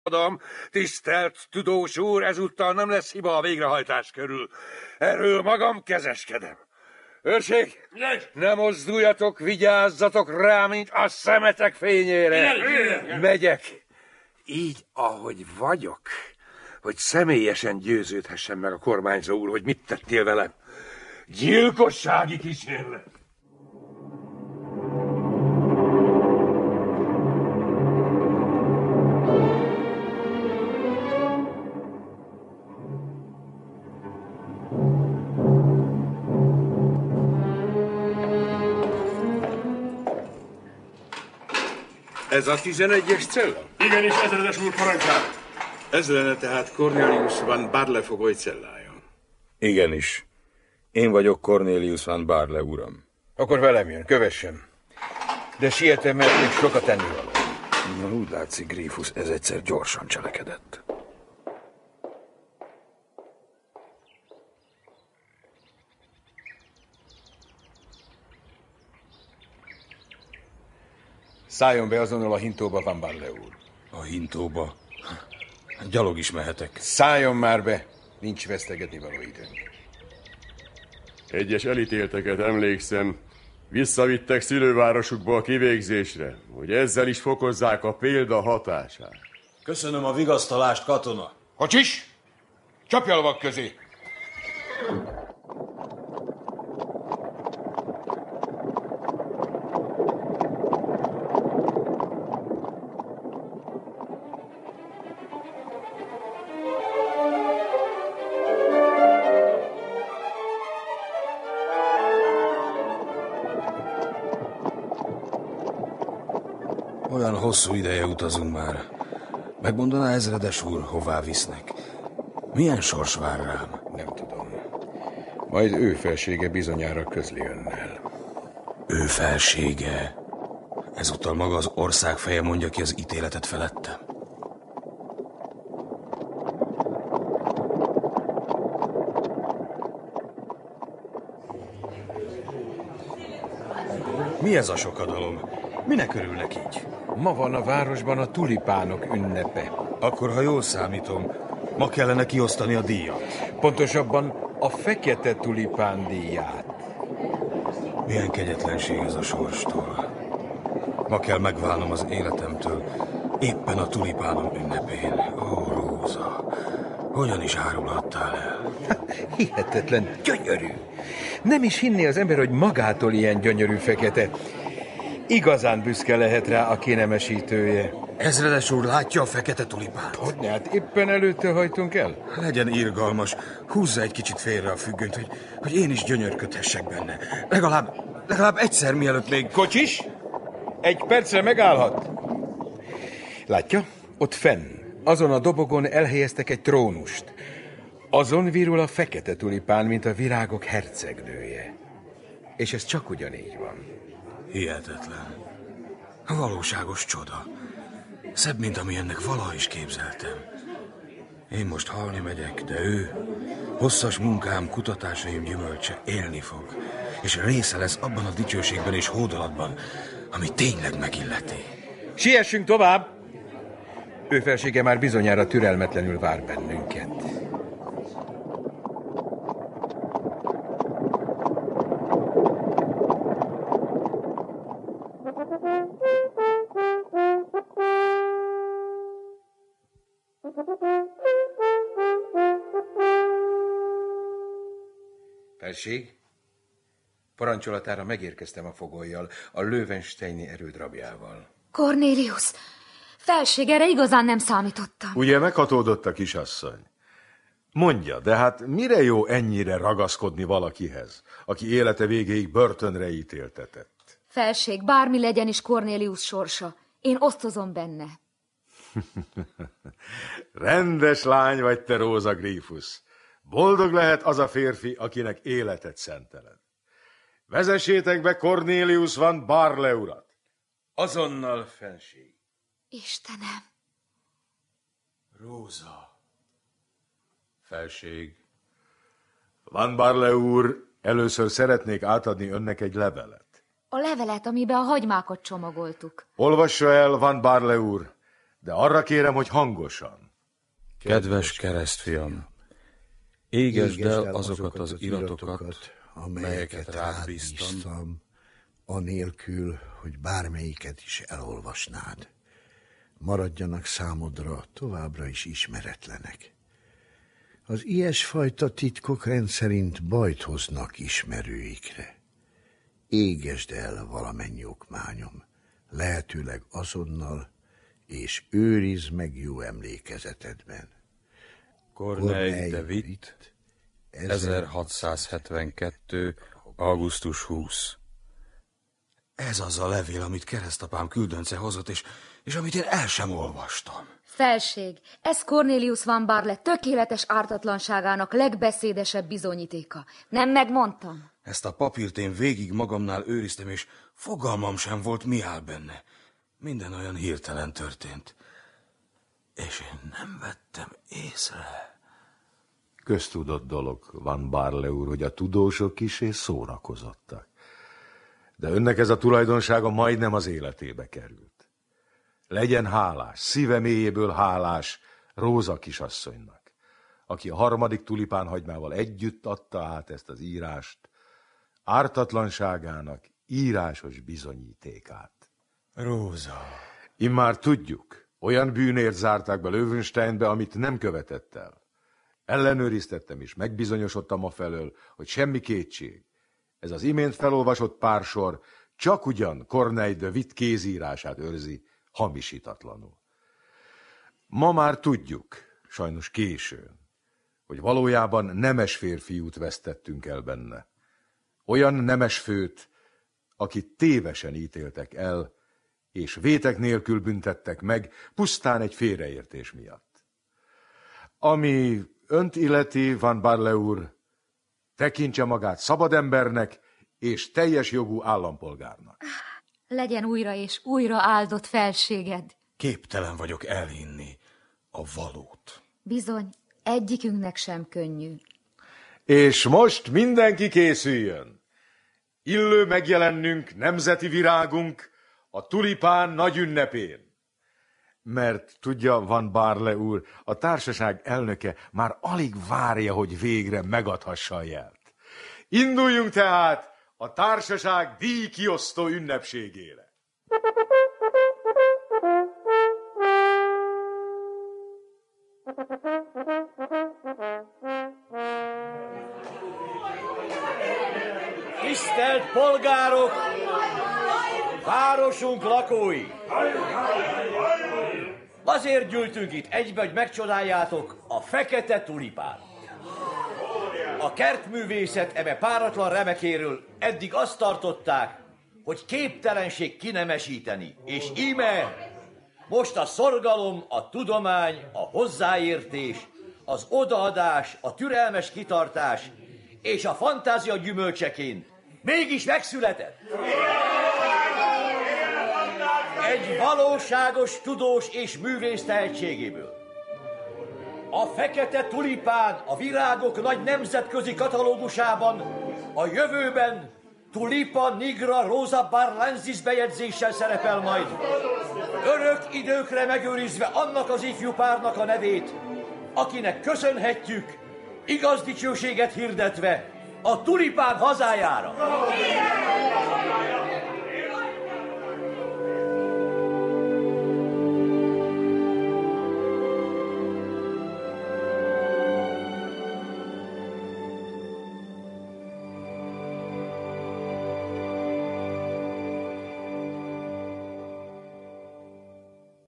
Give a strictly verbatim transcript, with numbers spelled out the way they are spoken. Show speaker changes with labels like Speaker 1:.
Speaker 1: Adam, tisztelt tudós úr, ezúttal nem lesz hiba a végrehajtás körül. Erről magam kezeskedem. Őrség, ne mozduljatok, vigyázzatok rá, mint a szemetek fényére. Megyek. Így, ahogy vagyok, hogy személyesen győződhessen meg a kormányzó úr, hogy mit tettél velem. Gyilkossági kísérlet. Ez a tizenegyes cella?
Speaker 2: Igenis, ezredes úr parancsát.
Speaker 1: Ez lenne tehát Cornelius van Barle fogoly cellája.
Speaker 3: Igenis. Én vagyok Cornelius van Barle, uram.
Speaker 4: Akkor velem jön, kövessen. De sietem, mert még sokat tennivaló.
Speaker 3: Na, úgy látszik, Gryphus, ez egyszer gyorsan cselekedett.
Speaker 4: Szálljon be azonnal a hintóba, Van Barle úr.
Speaker 3: A hintóba? Gyalog is mehetek.
Speaker 4: Szálljon már be, nincs vesztegetni való időnk.
Speaker 2: Egyes elítélteket emlékszem, visszavittek szülővárosukba a kivégzésre, hogy ezzel is fokozzák a példa hatását.
Speaker 5: Köszönöm a vigasztalást, katona.
Speaker 4: Kocsis! Csapj a lovak közé!
Speaker 3: Olyan hosszú ideje utazunk már. Megmondaná, ezredes úr, hová visznek? Milyen sors vár rám?
Speaker 4: Nem tudom. Majd ő felsége bizonyára közli önnel.
Speaker 3: Ő felsége? Ezúttal maga az ország feje mondja ki az ítéletet felettem? Mi ez a sokadalom? Minek örülnek így?
Speaker 4: Ma van a városban a tulipánok ünnepe.
Speaker 3: Akkor, ha jól számítom, ma kellene kiosztani a díjat.
Speaker 4: Pontosabban a fekete tulipán díját.
Speaker 3: Milyen kegyetlenség ez a sorstól. Ma kell megválnom az életemtől, éppen a tulipánom ünnepén. Ó, Róza, hogyan is árulhattál el?
Speaker 4: Hihetetlen gyönyörű. Nem is hinné az ember, hogy magától ilyen gyönyörű fekete. Igazán büszke lehet rá a kinemesítője.
Speaker 3: Ezredes úr, látja a fekete tulipánt?
Speaker 4: Hogyne, hát éppen előtte hajtunk el.
Speaker 3: Legyen irgalmas, húzza egy kicsit félre a függönyt, hogy, hogy én is gyönyörködhessek benne. Legalább, legalább egyszer, mielőtt még...
Speaker 4: Kocsis, egy percre megállhat. Látja, ott fenn, azon a dobogon elhelyeztek egy trónust. Azon virul a fekete tulipán, mint a virágok hercegnője. És ez csak ugyanígy van.
Speaker 3: Hihetetlen. Valóságos csoda. Szebb, mint ami ennek valaha is képzeltem. Én most halni megyek, de ő, hosszas munkám, kutatásaim gyümölcse élni fog, és része lesz abban a dicsőségben és hódolatban, ami tényleg megilleti.
Speaker 4: Siessünk tovább! Ő felsége már bizonyára türelmetlenül vár bennünket. Felség, parancsolatára megérkeztem a fogollyal, a Löwensteini erődrabjával.
Speaker 6: Cornelius, felség, erre igazán nem számítottam.
Speaker 7: Ugye meghatódott a kisasszony? Mondja, de hát mire jó ennyire ragaszkodni valakihez, aki élete végéig börtönre ítéltetett?
Speaker 6: Felség, bármi legyen is Cornelius sorsa, én osztozom benne.
Speaker 7: Rendes lány vagy te, Róza Gryphus. Boldog lehet az a férfi, akinek életet szenteled. Vezessétek be Cornelius van Barle urat.
Speaker 4: Azonnal, felség.
Speaker 6: Istenem.
Speaker 7: Róza. Felség. Van Barle úr, először szeretnék átadni önnek egy levelet.
Speaker 6: A levelet, amiben a hagymákat csomagoltuk.
Speaker 7: Olvassa el, Van Barle úr. de arra kérem, hogy hangosan.
Speaker 3: Kedves keresztfiam, égesd el azokat az iratokat, amelyeket rád bíztam,
Speaker 8: anélkül, hogy bármelyiket is elolvasnád. Maradjanak számodra továbbra is ismeretlenek. Az ilyesfajta titkok rendszerint bajt hoznak ismerőikre. Égesd el valamennyi okmányom, lehetőleg azonnal, és őrizd meg jó emlékezetedben.
Speaker 3: Corneille de Witt, ezerhatszázhetvenkettő. augusztus huszadika. Ez az a levél, amit keresztapám küldönce hozott, és, és amit én el sem olvastam.
Speaker 6: Felség, ez Cornelius van Barle tökéletes ártatlanságának legbeszédesebb bizonyítéka. Nem megmondtam?
Speaker 3: Ezt a papírt én végig magamnál őriztem, és fogalmam sem volt, mi áll benne. Minden olyan hirtelen történt. És én nem vettem észre.
Speaker 7: Köztudott dolog, Van Barle úr, hogy a tudósok kissé szórakozottak. De önnek ez a tulajdonsága majdnem az életébe került. Legyen hálás, szíve mélyéből hálás Róza kisasszonynak, aki a harmadik tulipánhagymával együtt adta át ezt az írást, ártatlanságának írásos bizonyítékát.
Speaker 3: Róza.
Speaker 7: Immár tudjuk, olyan bűnért zárták be Löwensteinbe, amit nem követett el. Ellenőriztettem és megbizonyosodtam afelől, hogy semmi kétség. Ez az imént felolvasott pársor csak ugyan Corneille de Witt kézírását őrzi, hamisítatlanul. Ma már tudjuk, sajnos későn, hogy valójában nemes férfiút vesztettünk el benne. Olyan nemes főt, akit tévesen ítéltek el, és vétek nélkül büntettek meg, pusztán egy félreértés miatt. Ami önt illeti, Van Barle úr, tekintse magát szabad embernek és teljes jogú állampolgárnak.
Speaker 6: Legyen újra és újra áldott felséged.
Speaker 3: Képtelen vagyok elhinni a valót.
Speaker 6: Bizony, egyikünknek sem könnyű.
Speaker 7: És most mindenki készüljön. Illő megjelennünk nemzeti virágunk a tulipán nagy ünnepén. Mert tudja, Van Barle úr, a társaság elnöke már alig várja, hogy végre megadhassa a jelt. Induljunk tehát a társaság díjkiosztó ünnepségére.
Speaker 5: Tisztelt polgárok! Városunk lakói! Azért gyűltünk itt egybe, hogy megcsodáljátok a fekete tulipánt. A kertművészet eme páratlan remekéről eddig azt tartották, hogy képtelenség kinemesíteni, és íme most a szorgalom, a tudomány, a hozzáértés, az odaadás, a türelmes kitartás és a fantázia gyümölcseként mégis megszületett. Egy valóságos tudós és művész tehetségéből. A fekete tulipán a virágok nagy nemzetközi katalógusában a jövőben Tulipa nigra rosa barlensis bejegyzéssel szerepel majd. Örök időkre megőrizve annak az ifjú párnak a nevét, akinek köszönhetjük, igaz dicsőséget hirdetve a tulipán hazájára.